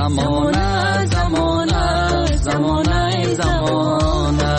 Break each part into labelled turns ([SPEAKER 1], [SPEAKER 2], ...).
[SPEAKER 1] زمانه زمانه زمانه زمانه.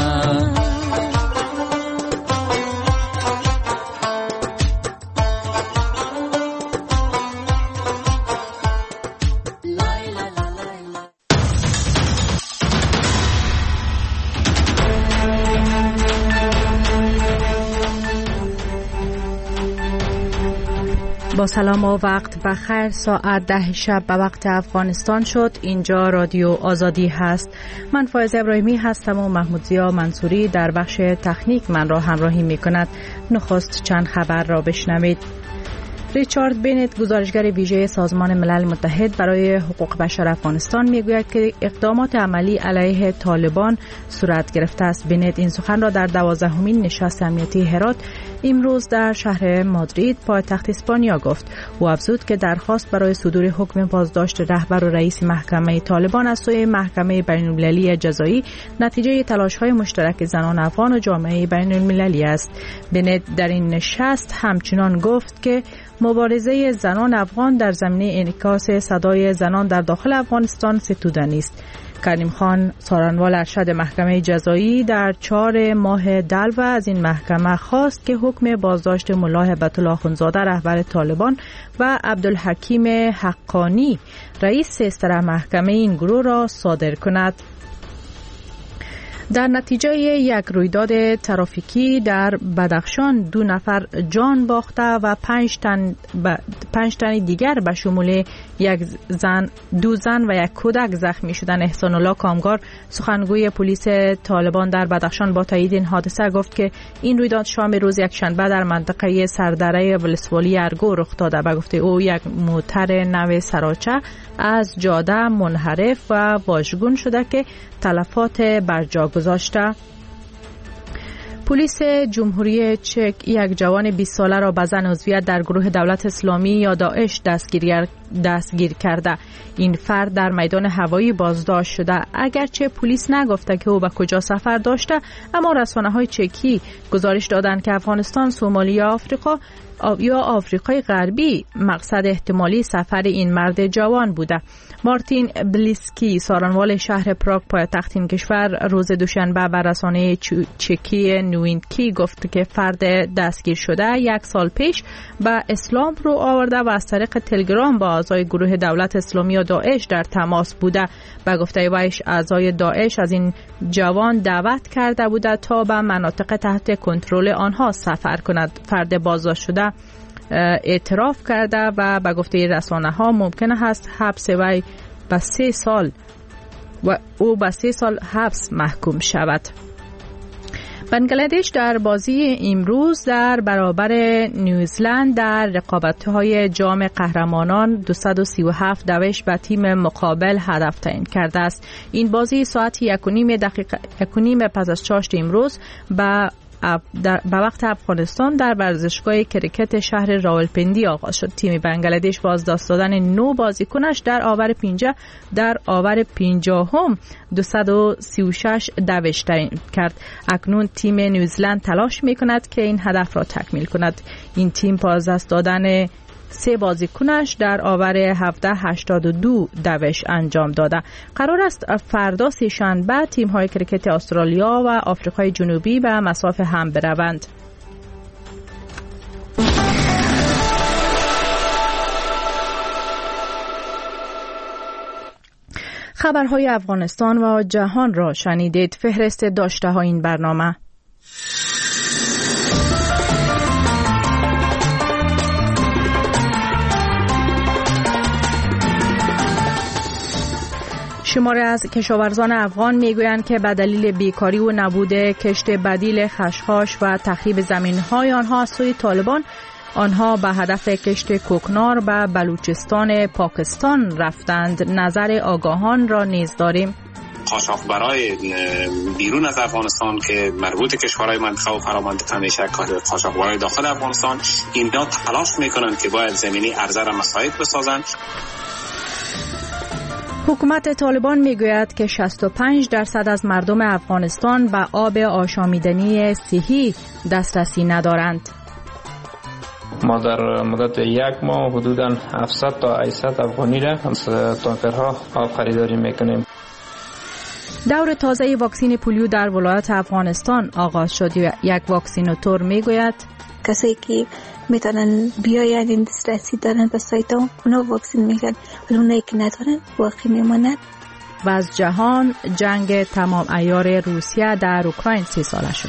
[SPEAKER 2] با سلام و وقت بخیر. ساعت 10 شب به وقت افغانستان شد. اینجا رادیو آزادی هست. من فائزه ابراهیمی هستم و محمود ضیا منصوری در بخش تکنیک من را همراهی می کند. نخست چند خبر را بشنوید. ریچارد بنت، گزارشگر ویژه سازمان ملل متحد برای حقوق بشر افغانستان، میگوید که اقدامات عملی علیه طالبان صورت گرفته است. بنت این سخن را در 12مین نشست امنیتی هرات امروز در شهر مادرید پایتخت اسپانیا گفت. او افزود که درخواست برای صدور حکم بازداشت رهبر و رئیس محکمه طالبان از سوی محکمه بین‌المللی جزایی نتیجه تلاش‌های مشترک زنان افغان و جامعه بین‌المللی است. بنت در این نشست همچنان گفت که مبارزه زنان افغان در زمینه انعکاس صدای زنان در داخل افغانستان ستوده است. کریم خان، سارنوال ارشد محکمه جزایی، در 4 ماه دلو از این محکمه خواست که حکم بازداشت ملا هبت الله اخوندزاده رهبر طالبان و عبدالحکیم حقانی رئیس سیستر محکمه این گروه را صادر کند. در نتیجه یک رویداد ترافیکی در بدخشان 2 نفر جان باخته و 5 تن دیگر به شمول 2 زن و 1 کودک زخمی شدند. احسان الله کامگار، سخنگوی پلیس طالبان در بدخشان، با تایید این حادثه گفت که این رویداد شام روز یکشنبه در منطقه سردره ولسوالی ارگو رخ داده. به گفته او یک موتر نو سراچه از جاده منحرف و واژگون شده که تلفات بر جا گذاشته. پلیس جمهوری چک یک جوان 20 ساله را به زن عضویت در گروه دولت اسلامی یا داعش دستگیر کرده. این فرد در میدان هوایی بازداشت شده. اگرچه پلیس نگفته که او به کجا سفر داشته، اما رسانه‌های چکی گزارش دادند که افغانستان، سومالیا، آفریقا یا آفریقای غربی مقصد احتمالی سفر این مرد جوان بوده. مارتین بلیسکی، سارنوال شهر پراگ پایتخت این کشور، روز دوشنبه به رسانه چکی نوینکی گفت که فرد دستگیر شده 1 سال پیش به اسلام رو آورده و از طریق تلگرام با اعضای گروه دولت اسلامی و داعش در تماس بوده. به گفته ویش اعضای داعش از این جوان دعوت کرده بوده تا به مناطق تحت کنترل آنها سفر کند. فرد بازداشت شده اعتراف کرده و به گفته رسانه‌ها ممکن است حبس وی به 3 سال و او به 3 سال حبس محکوم شود. بنگلادش در بازی امروز در برابر نیوزلند در رقابت‌های جام قهرمانان 237 دوش به تیم مقابل هدف تعیین کرده است. این بازی ساعت 1:30 پس از چاشت امروز به وقت افغانستان در ورزشگاه کرکت شهر راولپندی آغاز شد. تیم بنگلادش با از دست دادن 9 بازیکنش در آور 50 236 دوش تعیین کرد. اکنون تیم نیوزلند تلاش می‌کند که این هدف را تکمیل کند. این تیم با از دست دادن 3 بازیکنش در آور 1782 دوش انجام داده. قرار است فردا سه‌شنبه تیم‌های کرکت استرالیا و آفریقای جنوبی به مسافه هم بروند. خبرهای افغانستان و جهان را شنیدید. فهرست داشته‌های این برنامه: شماری از کشاورزان افغان میگویند که به دلیل بیکاری و نبود کشت بدیل خشخاش و تخریب زمین‌های آنها از سوی طالبان، آنها به هدف کشت کوکنار به بلوچستان پاکستان رفتند. نظر آگاهان را نیز داریم.
[SPEAKER 3] قاچاقبرای بیرون از افغانستان که مربوط کشورهای منطقه و فرامنطقه میشه، قاچاقبرای داخل افغانستان، اینا تلاش میکنن که باید زمینی عرضه را مساعد بسازن.
[SPEAKER 2] حکومت طالبان میگوید که 65% از مردم افغانستان به آب آشامیدنی صحی دسترسی ندارند.
[SPEAKER 4] ما در مدت 1 ماه حدوداً 700 تا 800 افغانی را از تانکرها آب خریداری میکنیم.
[SPEAKER 2] دور تازه واکسین پولیو در ولایت افغانستان آغاز شد. یک واکسیناتور میگوید
[SPEAKER 5] کسایی که میتونن بیاید این دسترسی دارن به سایت ها اونا واکسین میگن، ولی اونایی که ندارن باقی میماند.
[SPEAKER 2] و از جهان جنگ تمام عیار روسیه در اوکراین 30 ساله شد.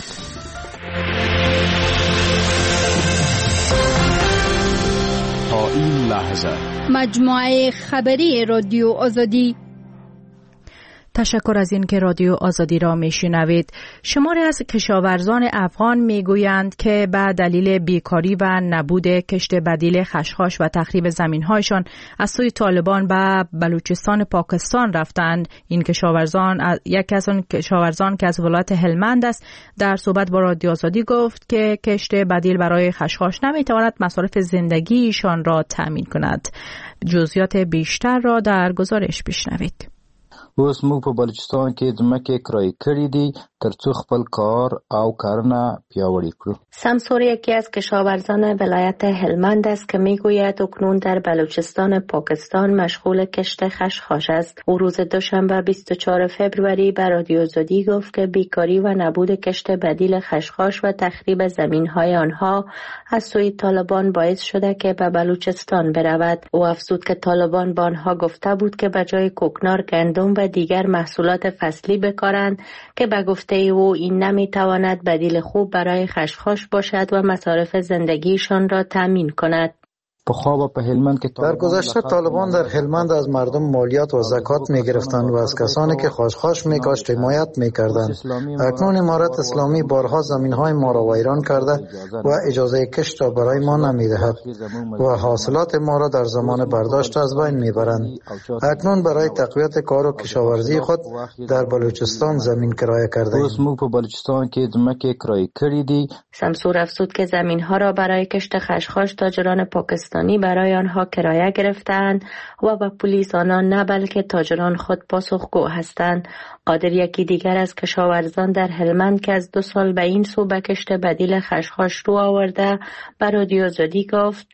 [SPEAKER 6] تا این لحظه
[SPEAKER 7] مجموعه خبری رادیو آزادی.
[SPEAKER 2] تشکر از این که رادیو آزادی را میشنوید. شماری از کشاورزان افغان میگویند که به دلیل بیکاری و نبود کشت بدیل خشخاش و تخریب زمین‌هایشان از سوی طالبان به بلوچستان پاکستان رفتند. این کشاورزان یکی از آن کشاورزان که از ولایت هلمند است در صحبت با رادیو آزادی گفت که کشت بدیل برای خشخاش نمیتواند مصارف زندگیشان را تامین کند. جزئیات بیشتر را در گزارش بشنوید.
[SPEAKER 8] اوس موږ په بلوچستان کې ځمکې کرایه کړې دي ترڅو خپل کار او کارونه پیاوړي کړو.
[SPEAKER 9] سمسور یکی از کشاورزان ولایت هلمند است که میگوید اکنون در بلوچستان پاکستان مشغول کشت خشخاش است. او روز دوشنبه 24 فوریه به رادیو آزادی گفت که بیکاری و نبود کشت بدیل خشخاش و تخریب زمین‌های آنها از سوی طالبان باعث شده که به بلوچستان برود. او افزود که طالبان با آنها گفته بود که به جای کوکنار گندم و دیگر محصولات فصلی بکارند که به گفته او این نمیتواند بدیل خوب برای خشخاش باشد و مصارف زندگیشان را تامین کند.
[SPEAKER 10] در گذشته طالبان در هلمند از مردم مالیات و زکات می گرفتند و از کسانی که خشخاش می کاشت حمایت می کردند. اکنون امارت اسلامی بارها زمین های ما را ویران کرده و اجازه کشت را برای ما نمی دهد و حاصلات ما را در زمان برداشت از بین می برند. اکنون برای تقویت کار و کشاورزی خود در بلوچستان زمین کرایه کرده ایم.
[SPEAKER 9] سمسور افزود که زمین ها را برای کشت خشخاش تاجران پاکستان برای آنها کرایه گرفتند و به پلیس آنان نه بلکه تاجران خود پاسخگو هستند. قادر یکی دیگر از کشاورزان در هلمند که از 2 سال به این سو به کشت بدیل خشخاش رو آورده به رادیو آزادی گفت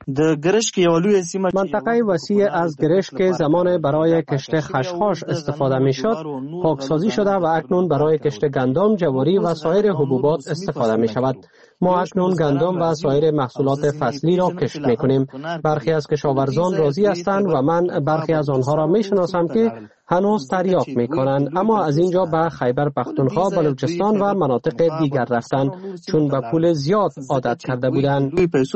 [SPEAKER 11] منطقه وسیع از گرشک که زمان برای کشت خشخاش استفاده می شد پاکسازی شده و اکنون برای کشت گندم، جواری و سایر حبوبات استفاده می شود. ما اکنون گندم و سایر محصولات فصلی را کشت می کنیم. برخی از کشاورزان راضی هستند و من برخی از آنها را می شناسم که هنوز تریاک می کنند، اما از اینجا به خیبر پختونخوا، بلوچستان و مناطق دیگر رفتند چون به پول زیاد عادت کرده بودند.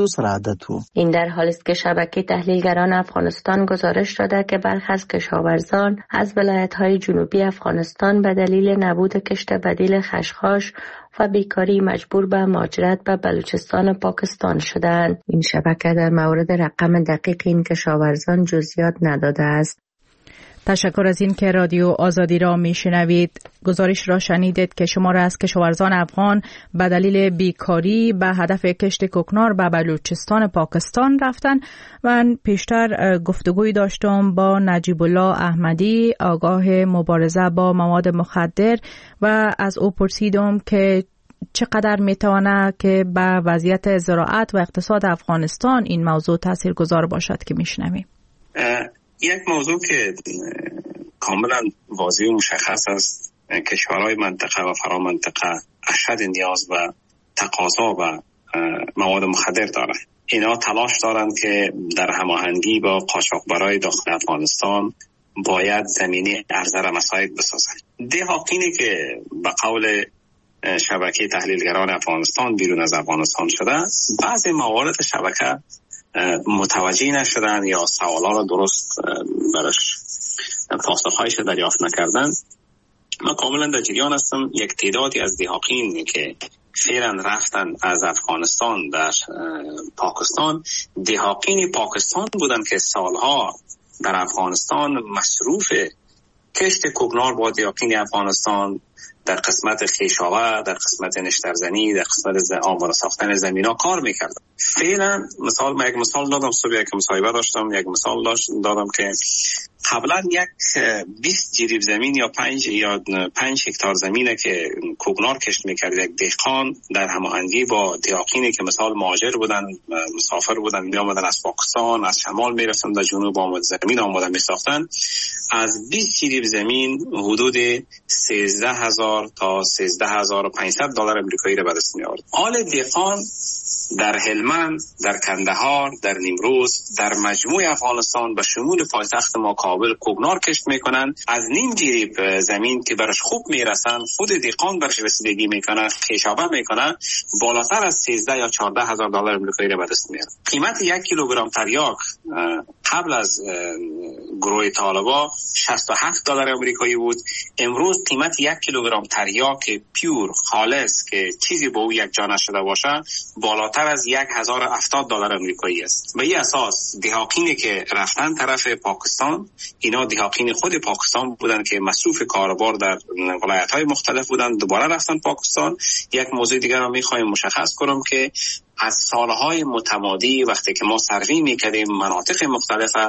[SPEAKER 9] این در حالی است که شبکه تحلیلگران افغانستان گزارش داده که برخی از کشاورزان از ولایت‌های جنوبی افغانستان به دلیل نبود کشت بدیل خشخاش و بیکاری مجبور به مهاجرت به بلوچستان پاکستان شدند. این شبکه در مورد رقم دقیق این کشاورزان جزئیات نداده است.
[SPEAKER 2] تشکر از این که رادیو آزادی را میشنوید. گزارش را شنیدید که شمار از کشاورزان افغان به دلیل بیکاری به هدف کشت کوکنار به بلوچستان پاکستان رفتن. من پیشتر گفتگوی داشتم با نجیب الله احمدی، آگاه مبارزه با مواد مخدر، و از او پرسیدم که چقدر میتونه که به وضعیت زراعت و اقتصاد افغانستان این موضوع تاثیرگذار باشد که میشنویم.
[SPEAKER 3] یک موضوع که کاملا واضح و مشخص است، کشورهای منطقه و فرامنطقه اشد نیاز و تقاضا و مواد مخدر دارند. اینا تلاش دارند که در هماهنگی با قاچاقبرای داخل افغانستان باید زمینه عرضه را مساعد بسازند. دهاقینی که به قول شبکه تحلیلگران افغانستان بیرون از افغانستان شده، بعضی موارد شبکه متوجه نشدن یا سوالا را درست برش پاسخهایش دریافت نکردن. من کاملا در جریان هستم. یک تعدادی از دهاقین که فعلا رفتن از افغانستان در پاکستان، دهاقین پاکستان بودن که سالها در افغانستان مصروف کشت کوکنار با دهاقین افغانستان در قسمت خیشاوه، در قسمت نشترزنی، در قسمت آماده ساختن زمینا کار میکردن. فعلا یک مثال دادم، صبح یک مصاحبه داشتم، یک مثال دادم که قبلا یک 20 جریب زمین یا 5 هکتار زمینه که کوکنار کشت میکرد یک دهقان در هماهنگی با دهاقینی که مثال مهاجر بودن، مسافر بودن، می آمدن از پاکستان، از شمال میرفتن در جنوب آمد زمین آمدن میساختن، از 20 جریب زمین حدود 13,000 تا 13,500 دلار امریکایی را به دست می آورد. حال دهقان در هلمند، در کندهار، در نیمروز، در مجموع افغانستان به شمول پایتخت ما کابل کوکنار کشت میکنن. از نیم جریب زمین که برش خوب میرسن، خود دهقان برش رسیدگی میکنه، خیشابه میکنه، بالاتر از 13 یا 14,000 دلار امریکایی را به دست میاره. قیمت 1 کیلوگرم تریاک قبل از گروه طالبا 67 دلار امریکایی بود. امروز قیمت 1 کیلوگرم تریاک پیور خالص که چیزی با او یک جا نشده باشه بالاتر از 1,070 دلار امریکایی است. به این اساس دهاقینی که رفتن طرف پاکستان، اینا دهاقین خود پاکستان بودن که مصروف کاربار در ولایت‌های مختلف بودن، دوباره رفتن پاکستان. یک موضوع دیگر رو می‌خوایم مشخص کنم که از سالهای متمادی وقتی که ما سروی میکردیم مناطق مختلفه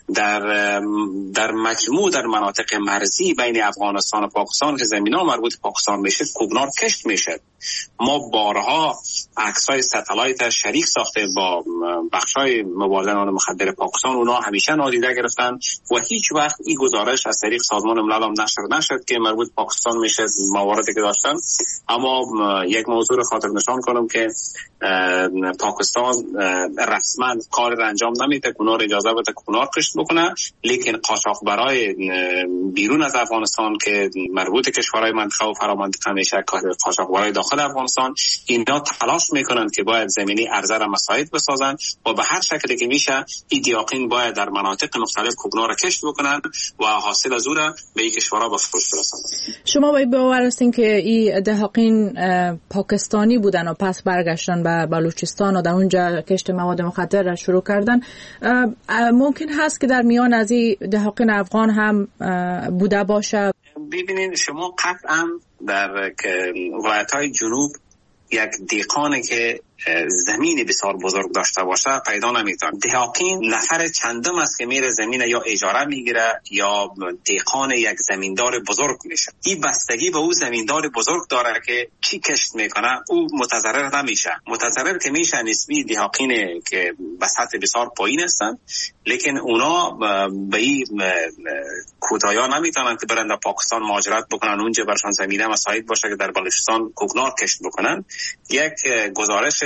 [SPEAKER 3] در مجموع در مناطق مرزی بین افغانستان و پاکستان که زمین‌ها مربوط پاکستان میشه کوکنار کشت میشه. ما بارها عکس‌های ستلایت شریک ساخته با بخش‌های مبادلان مخدر پاکستان، اونا همیشه نادیده گرفتن و هیچ وقت این گزارش از طریق سازمان ملل هم نشد که مربوط پاکستان میشه مواردی که داشتن. اما یک موضوع رو خاطر نشان کنم که پاکستان رسما کار را انجام نمیده، کوکنار اجازه بده کوکنار کشت بکنه، لیکن قاچاقبرای بیرون از افغانستان که مربوط کشورهای منطقه و فرامنطقه میشه، قاچاقبرای داخل افغانستان، اینا تلاش میکنن که باید زمینی عرضه را مساعد بسازن و به هر شکلی که میشه این دهاقین باید در مناطق مختلف کوکنار را کشت بکنن و حاصل از اون را به این کشورها به فروش برسونن.
[SPEAKER 2] شما باور هستین که این دهاقین پاکستانی بودن و پس برگشتن به بلوچستان و در اونجا کشت مواد مخدر را شروع کردن؟ ممکن هست که در میان از این دهاقین افغان هم بوده باشه؟
[SPEAKER 3] ببینید شما قطعا در ولایت‌های جنوب یک دهقانی که زمین بسیار بزرگ داشته باشه پیدا نمیتونه. دهاقین نفر چندم است که میره زمین یا اجاره میگیره یا دهقان یک زمیندار بزرگ میشه. این بستگی به او زمیندار بزرگ داره که چی کشت میکنه، او متضرر نمیشه. متضرر که میشه نسبی دهاقین که به سطح بسیار پایین هستن، لیکن اونا به این کوتایا نمیتونن که برن در پاکستان مهاجرت بکنن، اونجا برشان زمینه مساعد باشه که در بلوچستان کوکنار کشت بکنن. یک گزارش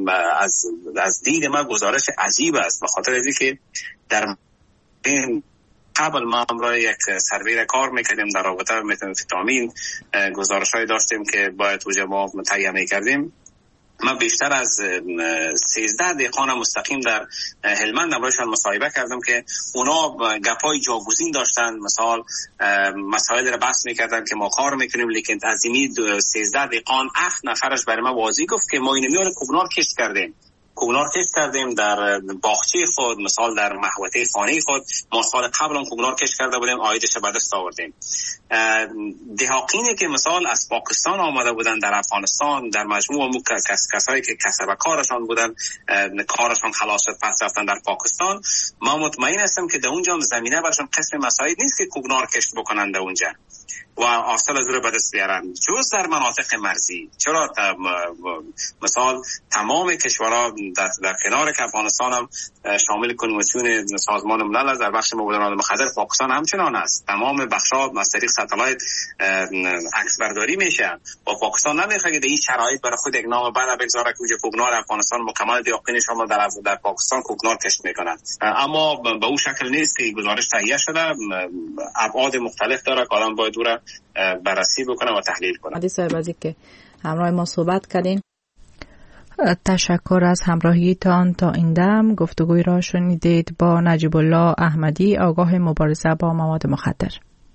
[SPEAKER 3] از دید ما گزارش عجیب است، به خاطر از اینکه در قبل ما امروز یک سروی کار میکردیم در رابطه با متامفتامین، گزارش‌های داشتیم که باید توجه ما تهیه میکردیم. من بیشتر از 13 دهقان مستقیم در هلمند امروزشان مصاحبه کردم که اونا گپای جاگزین داشتن، مثلا مسائل را بحث میکردن که ما کار میکنیم، لیکن از این 13 دهقان 8 نفرش برای ما واضح گفت که ما این میاره کوکنار کشت کردیم در باغچه خود، مثال در محوطه خانه خود. ما سال قبل هم کوکنار کشت کرده بودیم، عایدش به دست آوردیم. دهاقینی که مثال از پاکستان آمده بودن در افغانستان، در مجموع کسایی که کسب کارشان بودن، کارشان خلاص شد پس رفتن در پاکستان، ما مطمئن هستم که در اونجا هم زمینه برشان قسم مساعد نیست که کوکنار کشت بکنن در اونجا و حاصل از رو به دست بیارن، جز در مناطق مرزی. چرا مثال تمام کشورها در کنار که افغانستان هم شامل کنوانسیون سازمان ملل در بخش مبادلات مخدر، پاکستان همچنان است. تمام بخش‌ها از طریق ستلایت عکس برداری میشه و پاکستان نمیخواد که در این شرایط برای خود یک نام بعد بگذاره که اونجا کوکنار افغانستان مکمل دهاقین شما در پاکستان کوکنار کشت میکنن. اما به اون شکل نیست که گزارش تهیه شده، ابعاد مختلف داره که آدم باید دور بررسی بکنه و تحلیل کنه.
[SPEAKER 2] عادی صاحب از اینکه همراه ما صحبت کردین، تشکر از همراهیتان. تا این دم گفتگوی را شنیدید با نجیب الله احمدی، آگاه مبارزه با مواد مخدر.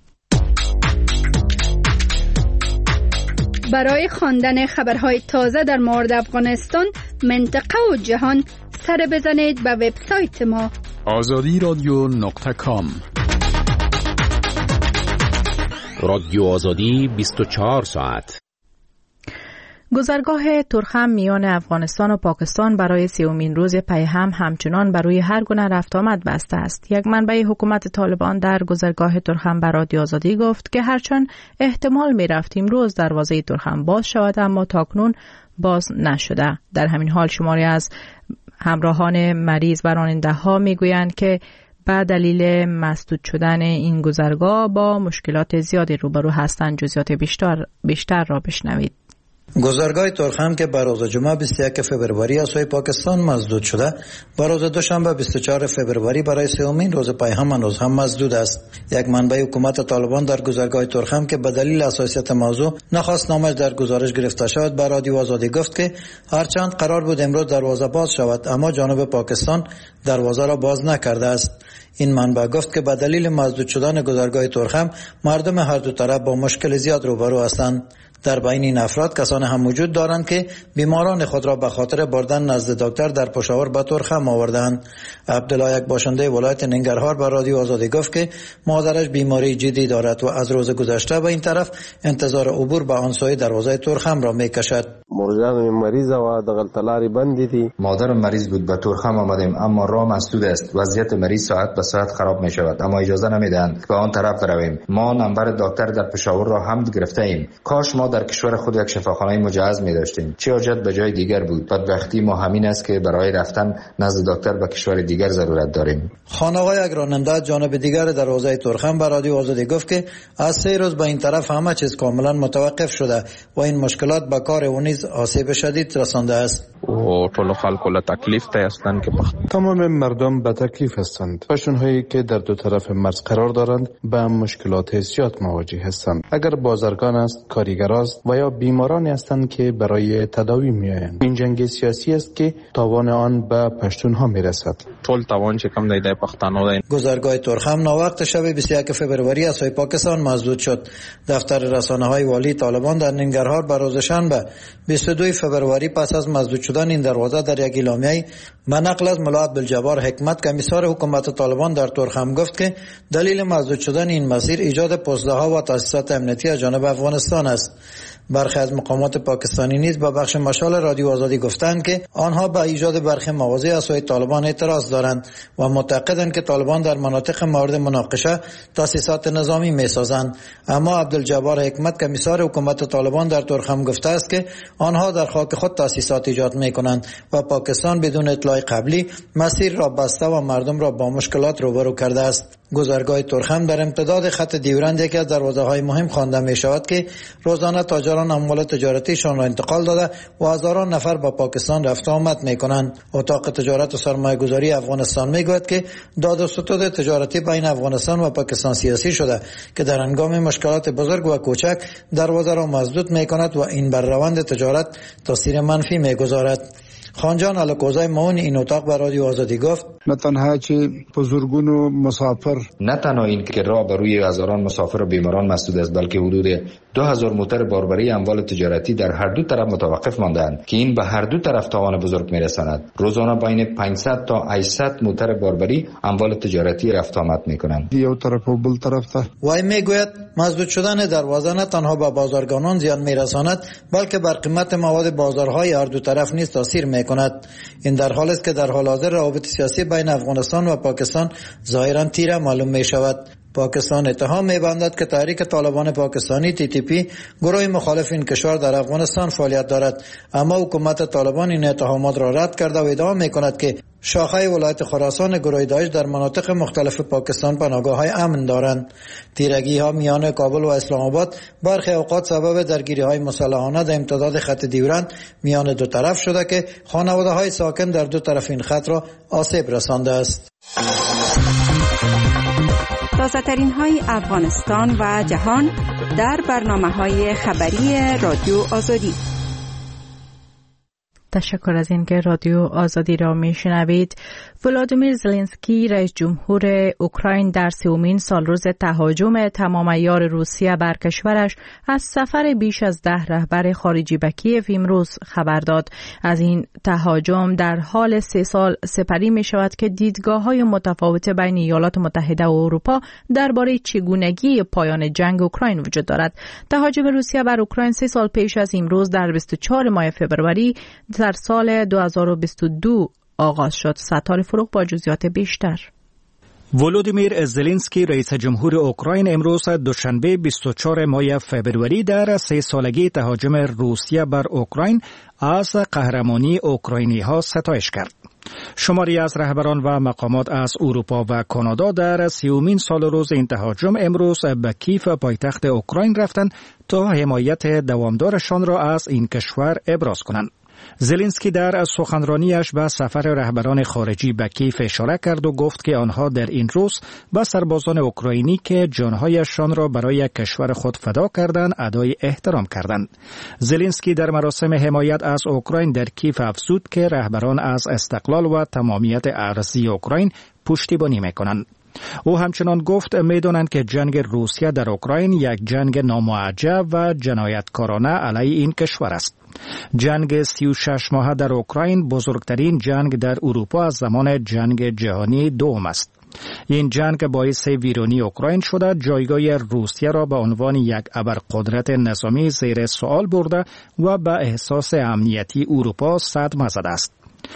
[SPEAKER 7] برای خواندن خبرهای تازه در مورد افغانستان، منطقه و جهان، سر بزنید به وبسایت ما
[SPEAKER 6] azadiradio.com.
[SPEAKER 12] رادیو آزادی 24 ساعت.
[SPEAKER 2] گذرگاه ترخم میان افغانستان و پاکستان برای 30مین روز پیهم همچنان بر روی هر گونه رفت آمد بسته است. یک منبع حکومت طالبان در گذرگاه ترخم به رادیو آزادی گفت که هرچند احتمال می رفت امروز دروازه ترخم باز شود اما تاکنون باز نشده. در همین حال شماری از همراهان مریض و راننده ها می گویند که به دلیل مسدود شدن این گذرگاه با مشکلات زیادی روبرو هستند. جزئیات بیشتر را بشنوید.
[SPEAKER 10] گذرگاه ترخم که بر روز جمعه 21 فبروری از سوی پاکستان مسدود شده، بر روز دوشنبه 24 فبروری برای 30مین روز پیهم هنوز هم مسدود است. یک منبع حکومت طالبان در گذرگاه ترخم که به دلیل حساسیت موضوع نخواست نامش در گزارش گرفته شود به رادیو آزادی گفت که هرچند قرار بود امروز دروازه باز شود اما جانب پاکستان دروازه را باز نکرده است. این منبع گفت که به دلیل مسدود شدن گذرگاه ترخم مردم هر دو طرف با مشکل زیاد روبرو هستند. در بین این افراد کسانی هم وجود دارند که بیماران خود را به خاطر بردن نزد دکتر در پشاور به ترخم آوردند. عبدالله، یک باشنده ولایت ننگرهار، به رادیو آزادی گفت که مادرش بیماری جدی دارد و از روز گذشته به این طرف انتظار عبور به آن سوی دروازه ترخم را میکشد.
[SPEAKER 12] مرجان مریض و دغلطلاری بند دی.
[SPEAKER 13] مادر مریض بود، به ترخم آمدیم اما راه مسدود است. وضعیت مریض ساعت به ساعت خراب می شود اما اجازه نمیدهند به آن طرف برویم. ما نمبر دکتر در پشاور را هم گرفته ایم. کاش ما در کشور خود یک شفاخانه مجهز می داشتیم. چه حاجت به جای دیگر بود؟ بدبختی ما همین است که برای رفتن نزد دکتر به کشور دیگر ضرورت داریم.
[SPEAKER 10] خانواده یک راننده جانب دیگر دروازه ترخم به رادیو آزادی گفت که از 3 روز به این طرف همه چیز کاملا متوقف شده و این مشکلات به کار او نیز آسیب شدید رسانده است.
[SPEAKER 14] و ټول خلکو له تکلیف ته هستند که
[SPEAKER 15] تمام مردم به تکلیف هستند. پشتونهایی که در دو طرف مرز قرار دارند به مشکلات زیاد مواجه هستند. اگر بازرگان است، کارگر است و یا بیمارانی هستند که برای تداوی میآیند. این جنگ سیاسی است که تاوان آن به پشتونها میرسد.
[SPEAKER 14] ټول تاوان چې کم دی د پښتنو دی.
[SPEAKER 10] گذرگاه ترخم ناوقت شب 21 فبروری از سوی پاکستان مسدود شد. دفتر رسانه‌های والی طالبان در ننگرهار به روز شنبه 22 فبروری پس از مسدود شدن این دروازه در یک اعلامیه به نقل از ملا عبدالجبار حکمت کمیسار حکومت طالبان در ترخم گفت که دلیل مسدود شدن این مسیر ایجاد پوسته‌ها و تاسیسات امنیتی از جانب افغانستان است. برخی از مقامات پاکستانی نیز به بخش مشال رادیو آزادی گفتند که آنها به ایجاد برخی مواضع از سوی طالبان اعتراض دارند و معتقدند که طالبان در مناطق مورد مناقشه تاسیسات نظامی می‌سازند. اما عبدالجبار حکمت کمیسار حکومت طالبان در ترخم گفته است که آنها در خاک خود تاسیسات ایجاد می‌کنند و پاکستان بدون اطلاع قبلی مسیر را بسته و مردم را با مشکلات روبرو کرده است. گذرگاه ترخم در امتداد خط دیورند یکی از دروازه‌های مهم خوانده می‌شود که روزانه تاجران اموال تجارتیشان را انتقال داده و هزاران نفر با پاکستان رفت آمد می‌کنند. اتاق تجارت و سرمایه‌گذاری افغانستان می‌گوید که داد و ستد تجارتی بین افغانستان و پاکستان سیاسی شده که در هنگام مشکلات بزرگ و کوچک دروازه را مسدود می‌کند و این بر روند تجارت تاثیر منفی می‌گذارد. خانجان الکوزای معاون این اتاق به رادیو آزادی گفت
[SPEAKER 16] نه تنها چې بزرگونو مسافر
[SPEAKER 13] نه تنها این که راه بر روی هزاران مسافر و بیماران مسدود است بلکه حدود 2000 موتر باربری اموال تجارتی در هر دو طرف متوقف مانده‌اند که این به هر دو طرف تاوان بزرگ می‌رساند. روزانه بین 500 تا 800 موتر باربری اموال تجارتی رفت آمد می‌کنند.
[SPEAKER 16] یو طرف و بل طرف ته
[SPEAKER 10] وای میگوید مسدود شدن دروازه نه تنها به بازارگانان زیان می‌رساند بلکه بر قیمت مواد بازارهای هر دو طرف نیز تاثیر می‌کند. این در حالی است که در حال حاضر روابط سیاسی بین افغانستان و پاکستان ظاهرا تیره معلوم می شود. پاکستان اتهام می‌بندد که تحریک طالبان پاکستانی TTP گروه مخالف این کشور در افغانستان فعالیت دارد، اما حکومت طالبان این اتهامات را رد کرده و ادعا می‌کند که شاخه ولایت خراسان گروه داعش در مناطق مختلف پاکستان پناهگاه‌های امن دارند. تیرگی‌ها میان کابل و اسلام آباد برخی اوقات سبب درگیری‌های مسلحانه در امتداد خط دیورند میان دو طرف شده که خانواده‌های ساکن در دو طرف این خط را آسیب رسانده است.
[SPEAKER 17] تازه‌ترین های افغانستان و جهان در برنامه‌های خبری رادیو آزادی.
[SPEAKER 2] تشکر از اینکه رادیو آزادی را میشنوید. ولادیمیر زلنسکی رئیس جمهور اوکراین در 30مین سالروز تهاجم تمام عیار روسیه بر کشورش از سفر بیش از 10 رهبر خارجی به کیف امروز خبر داد. از این تهاجم در حال 3 سال سپری می شود که دیدگاه‌های متفاوت بین ایالات متحده و اروپا درباره چگونگی پایان جنگ اوکراین وجود دارد. تهاجم روسیه بر اوکراین 3 سال پیش از امروز در 24 ماه فوریه در سال 2022 آغاز شد. ستاره فروغ با جزئیات بیشتر.
[SPEAKER 18] ولودیمیر زلنسکی رئیس جمهور اوکراین امروز دوشنبه 24 ماه فوریه در 3 سالگی تهاجم روسیه بر اوکراین از قهرمانی اوکراینی ها ستایش کرد. شماری از رهبران و مقامات از اروپا و کانادا در 30مین سالروز این تهاجم امروز به کیف پایتخت اوکراین رفتند تا حمایت دوامدارشان را از این کشور ابراز کنند. زلنسکی در سخنرانیش به سفر رهبران خارجی به کیف اشاره کرد و گفت که آنها در این روز به سربازان اوکراینی که جانهایشان را برای کشور خود فدا کردند ادای احترام کردند. زلنسکی در مراسم حمایت از اوکراین در کیف افزود که رهبران از استقلال و تمامیت ارضی اوکراین پشتیبانی می‌کنند. او همچنان گفت می‌دانند که جنگ روسیه در اوکراین یک جنگ نامعجب و جنایتکارانه علیه این کشور است. جنگ 36 ماهه در اوکراین بزرگترین جنگ در اروپا از زمان جنگ جهانی دوم است. این جنگ باعث ویرانی اوکراین شده، جایگاه روسیه را به عنوان یک ابرقدرت نظامی زیر سوال برده و به احساس امنیتی اروپا صدمه زده است.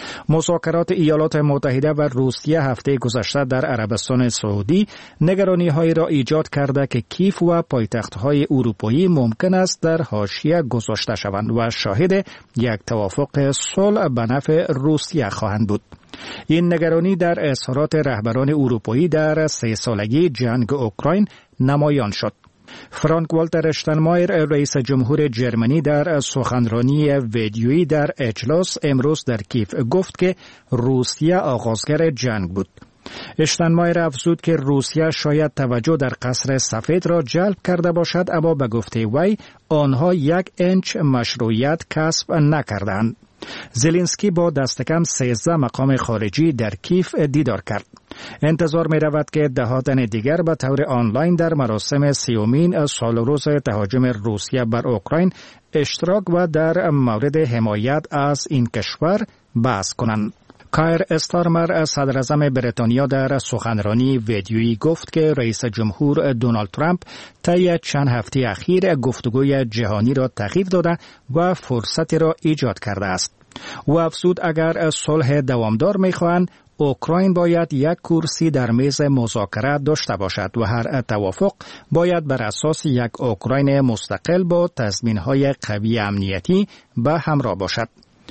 [SPEAKER 18] مذاکرات ایالات متحده و روسیه هفته گذشته در عربستان سعودی نگرانی‌هایی را ایجاد کرده که کیف و پایتخت‌های اروپایی ممکن است در حاشیه گذاشته شوند و شاهد یک توافق صلح به نفع روسیه خواهند بود. این نگرانی در اظهارات رهبران اروپایی در 3 سالگی جنگ اوکراین نمایان شد. فرانک والتر اشتاینمایر رئیس جمهور جرمنی در سخنرانی ویدیویی در اجلاس امروز در کیف گفت که روسیه آغازگر جنگ بود. اشتاینمایر افزود که روسیه شاید توجه در قصر سفید را جلب کرده باشد، اما به گفته وی آنها 1 انچ مشروعیت کسب نکردند. زلنسکی با دست کم 13 مقام خارجی در کیف دیدار کرد. انتظار می رود که ده‌ها تن دیگر به طور آنلاین در مراسم 30مین سالروز تهاجم روسیه بر اوکراین اشتراک و در مورد حمایت از این کشور بحث کنند. کایر استارمر صدراعظم بریتانیا در سخنرانی ویدیویی گفت که رئیس جمهور دونالد ترامپ طی چند هفته اخیر گفتگوی جهانی را تغییر داده و فرصتی را ایجاد کرده است. او افزود اگر صلح دوامدار می‌خواهند اوکراین باید یک کرسی در میز مذاکره داشته باشد و هر توافق باید بر اساس یک اوکراین مستقل با تضمین‌های قوی امنیتی به همراه باشد.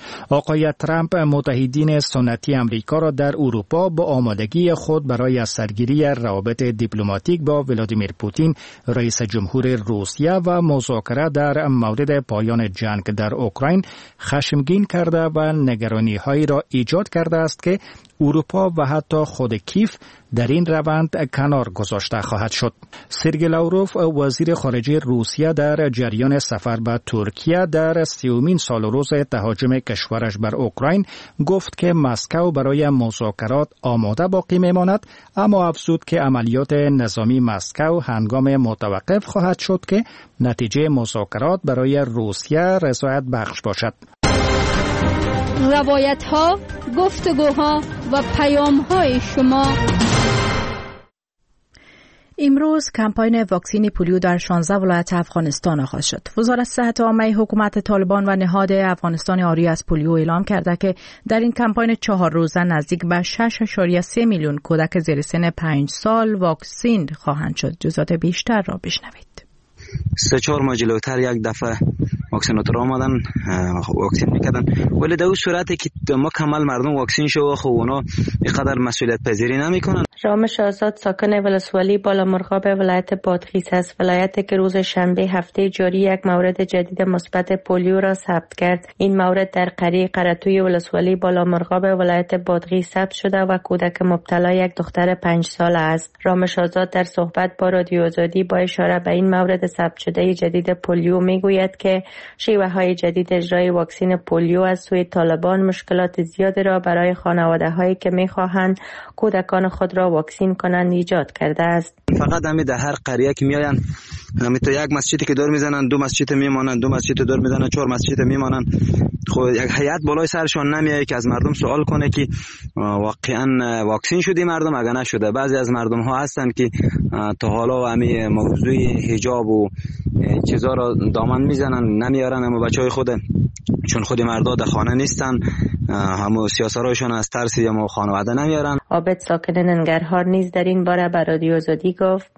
[SPEAKER 18] آقای ترامپ متحدین سنتی امریکا را در اروپا با آمادگی خود برای سرگیری روابط دیپلماتیک با ولادیمیر پوتین رئیس جمهور روسیه و مذاکره در مورد پایان جنگ در اوکراین خشمگین کرده و نگرانی‌هایی را ایجاد کرده است که اروپا و حتی خود کیف در این روند کنار گذاشته خواهد شد. سرگئی لاوروف وزیر خارجه روسیه در جریان سفر به ترکیه در 30مین سالروز تهاجم کشورش بر اوکراین گفت که مسکو برای مذاکرات آماده باقی میماند، اما افزود که عملیات نظامی مسکو هنگام متوقف خواهد شد که نتیجه مذاکرات برای روسیه رضایت بخش باشد.
[SPEAKER 7] روایت‌ها، گفتگوها و پیام‌های شما.
[SPEAKER 2] امروز کمپاین واکسین پولیو در 16 ولایت افغانستان آغاز شد. وزارت صحت عامه حکومت طالبان و نهاد افغانستان آری از پولیو اعلام کرده که در این کمپاین 4 روزه نزدیک به 6.3 میلیون کودک زیر سن 5 سال واکسین خواهند شد. جزئیات بیشتر را بشنوید.
[SPEAKER 19] 3-4 ماه جلوتر یک دفعه واکسیناتور آمدن واکسین میکردن، ولی در اون صورتی که مکمل مردم واکسین شو خب اونا اینقدر مسئولیت پذیری نمیکنن.
[SPEAKER 9] رامش آزاد ساکن ولسوالی بالامرغاب ولایت بادغیس است، ولایتی که روز شنبه هفته جاری یک مورد جدید مثبت پولیو را ثبت کرد. این مورد در قریه قرطوی ولسوالی بالامرغاب ولایت بادغیس ثبت شده و کودک مبتلا یک دختر 5 ساله است. رامش آزاد در صحبت با رادیو آزادی با اشاره به این مورد ثبت شده جدید پولیو میگوید که شیوه‌های جدید اجرای واکسن پولیو از سوی طالبان مشکلات زیادی را برای خانواده‌هایی که می‌خواهند کودکان خود را واکسین کنند ایجاد کرده است.
[SPEAKER 19] فقط همین در هر قریه که میآیند همین تو یک مسجدی که دور میزنن، دو مسجد میمانند، دو مسجد دور میزنن، چهار مسجد میمانند. خب یک هیئت بالای سرشون نمیایه که از مردم سوال کنه که واقعا واکسین شدی مردم اگه نشده. بعضی از مردم ها هستن که تا حالا همین موضوع حجاب و چیزا را دامن میزنن نمیارن، اما بچهای خود چون خود مردا در خانه نیستن همو سیاسرایشون از ترس یا خانواده نمیارن.
[SPEAKER 9] عابد ساکن ننگرهار نیز در این باره به رادیو آزادی گفت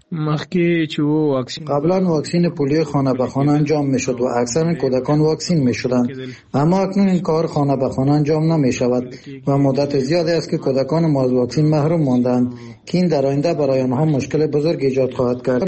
[SPEAKER 10] قبلا واکسین پولیو خانه به خانه انجام میشد و اکثر کودکان واکسین میشدند، اما اکنون این کار خانه به خانه انجام نمی شود و مدت زیادی است که کودکان ما از واکسین محروم ماندند که این در آینده برای آنها مشکل بزرگ ایجاد خواهد کرد.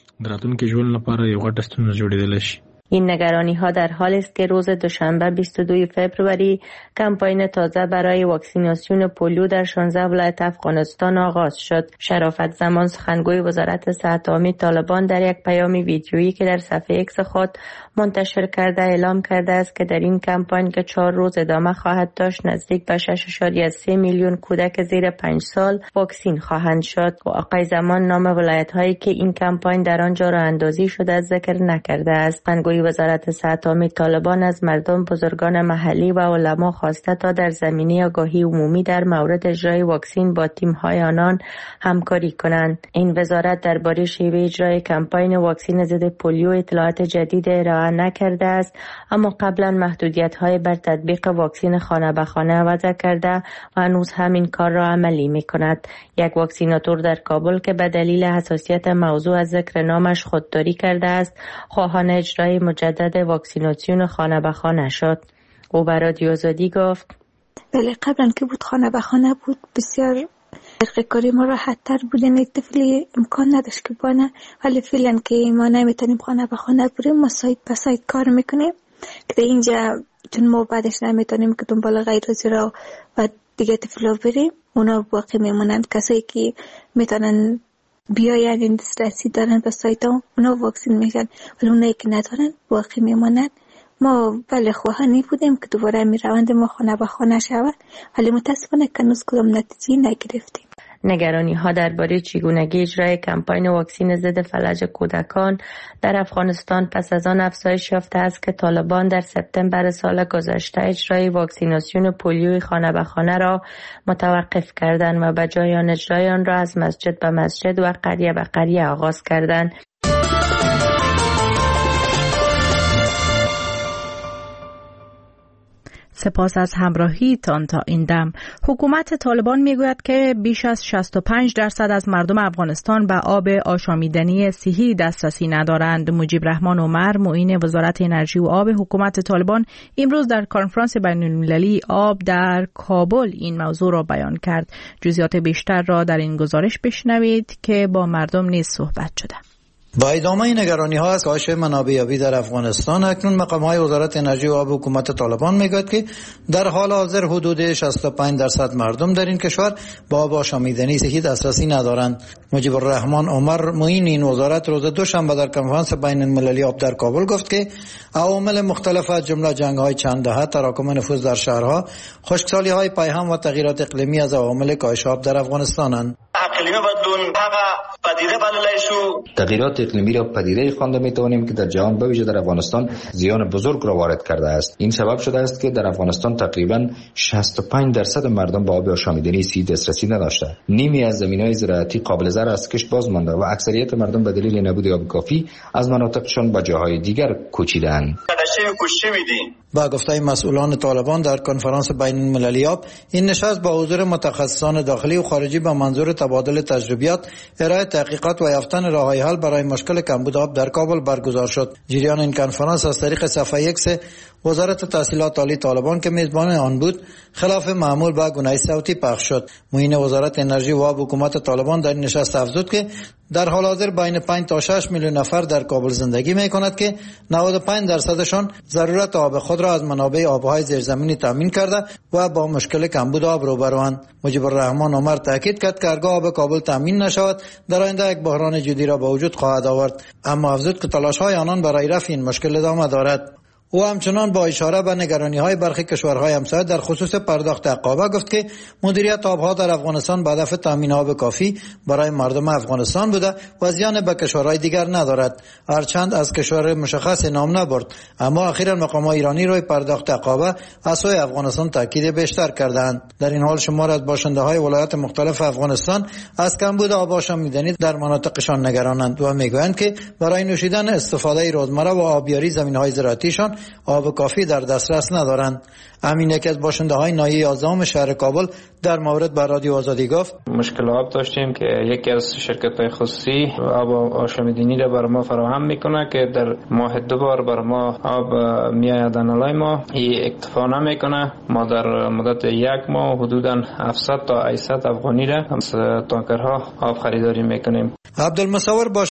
[SPEAKER 9] این نگرانی ها در حالی است که روز دوشنبه 22 فوریه کمپاین تازه برای واکسیناسیون پولیو در 16 ولایت افغانستان آغاز شد. شرافت زمان سخنگوی وزارت صحت عامه طالبان در یک پیام ویدیویی که در صفحه ایکس خود منتشر کرده اعلام کرده است که در این کمپاین که 4 روز ادامه خواهد داشت نزدیک به 6.3 میلیون کودک زیر 5 سال واکسین خواهند شد. و آقای زمان نام ولایت هایی که این کمپاین در آنجا راه اندازی شده ذکر نکرده است. سخنگوی وزارت صحت عامه طالبان از مردم، بزرگان محلی و علما خواسته تا در زمینه آگاهی عمومی در مورد اجرای واکسین با تیم‌های آنان همکاری کنند. این وزارت درباره شیوه اجرای کمپاین واکسن ضد پولیو اطلاعات جدید ارائه نکرده است، اما قبلا محدودیت‌های بر تطبیق واکسن خانه به خانه وضع کرده و هنوز همین کار را عملی می‌کند. یک واکسیناتور در کابل که به دلیل حساسیت موضوع از ذکر نامش خودداری کرده است، خواهان اجرای مجدد واکسیناسیون خانه به خانه شد. او به رادیو آزادی گفت
[SPEAKER 5] بله، قبلا که بود خانه به خانه بود بسیار کاری ما راحت تر بود، یک طفلی امکان نداشت که بانه، ولی فعلا که ما نمیتونیم خانه به خانه بریم ما سایت به سایت کار میکنیم که در اینجا چون ما بعدش نمیتونیم که دنبال غیر را و دیگه طفلا بریم، اونا باقی میمونند. کسایی که میتونن بیاین این دسترسی دارن به سایت ها اونا واکسین میشن، ولی اونایی که ندارن باقی میمونند. ما بله خواهانی بودیم که دوباره می روند ما خانه به خانه شود، ولی متاسفانه که هنوز کدام نتیجه نگرفتیم.
[SPEAKER 9] نگرانی ها درباره چگونگی اجرای کمپاین واکسن ضد فلج کودکان در افغانستان پس از آن افزایش یافته است که طالبان در سپتامبر سال گذشته اجرای واکسیناسیون پولیوی خانه به خانه را متوقف کردند و به جای آن اجرای آن را از مسجد به مسجد و قریه به قریه آغاز کردند.
[SPEAKER 2] سپاس از همراهیتان تا این دم. حکومت طالبان میگوید که بیش از 65% از مردم افغانستان به آب آشامیدنی صحی دسترسی ندارند. مجیب رحمان عمر، معین وزارت انرژی و آب حکومت طالبان، امروز در کنفرانس بین‌المللی آب در کابل این موضوع را بیان کرد. جزئیات بیشتر را در این گزارش بشنوید که با مردم نیز صحبت شده.
[SPEAKER 10] با ادامه نگرانی ها از کاهش منابع آبی در افغانستان، اکنون مقام های وزارت انرژی و آب حکومت طالبان میگوید که در حال حاضر حدود 65% مردم در این کشور با آب آشامیدنی صحی دسترسی ندارند. مجیب الرحمن عمر، معین این وزارت، روز دوشنبه در کنفرانس بین المللی آب در کابل گفت که عوامل مختلف از جمله جنگ های چند دهه، تراکم نفوذ در شهرها، خشکسالی های پیهم و تغییرات اقلیمی از عوامل کاهش آب در افغانستانند.
[SPEAKER 13] تغییرات اقلیمی را پدیده خوانده میتوانیم که در جهان به ویژه در افغانستان زیان بزرگ را وارد کرده است. این سبب شده است که در افغانستان تقریبا 65% مردم به آب آشامیدنی صحی دسترسی نداشته. نیمی از زمین‌های زراعتی قابل زرع از کشت باز مانده و اکثریت مردم به دلیل نبود آب کافی از مناطقشان به جاهای دیگر کوچیدند.
[SPEAKER 10] با گفته مسئولان طالبان در کنفرانس بین المللی آب، این نشست با حضور متخصصان داخلی و خارجی به منظور تبادل تجربیات، ارائه تحقیقات و یافتن راه‌های حل برای مشکل کمبود آب در کابل برگزار شد. جریان این کنفرانس از طریق صفحه ایکس وزارت تحصیلات عالی طالبان که میزبان آن بود خلاف معمول با گونه صوتی پخش شد. معین وزارت انرژی و آب حکومت طالبان در این نشست افزود که در حال حاضر بین 5 تا 6 میلیون نفر در کابل زندگی می‌کنند که 95% ضرورت آب خود را از منابع آبهای زیرزمینی تامین کرده و با مشکل کمبود آب روبروند. مجیب الرحمن عمر تاکید کرد که هرگاه آب کابل تامین نشود در آینده یک بحران جدی را به وجود خواهد آورد، اما افزود که تلاش‌های آنان برای رفع این مشکل ادامه دارد. او همچنان با اشاره به نگرانی‌های برخی کشورهای همسایه در خصوص پرداخت عقابه گفت که مدیریت آبها در افغانستان به هدف تامین آب کافی برای مردم افغانستان بوده و زیان به کشورهای دیگر ندارد. هرچند از کشور مشخص نام نبرد، اما اخیراً مقامات ایرانی روی پرداخت عقابه از سوی افغانستان تاکید بیشتر کردند. در این حال شمار از باشنده‌های ولایات مختلف افغانستان از کمبود آب‌ها می‌دانید در مناطقشان نگرانند و میگویند که برای نوشیدن استفاده روزمره و آبیاری زمین‌های زراعتیشان آب کافی در دسترس ندارند. امین یکی از باشنده‌های ناحیه 11 شهر کابل در مورد با رادیو آزادی گفت:
[SPEAKER 4] مشکل آب داشتیم که یکی از شرکت‌های خصوصی آب آشامیدنی را بر ما فراهم میکنه که در ماه 2 بار بر ما آب میآید نالای ما. این اکتفا نمیکنه. ما در مدت 1 ماه حدوداً 700 تا 800 افغانی را از تانکرها آب خریداری میکنیم.
[SPEAKER 10] عبدالمصور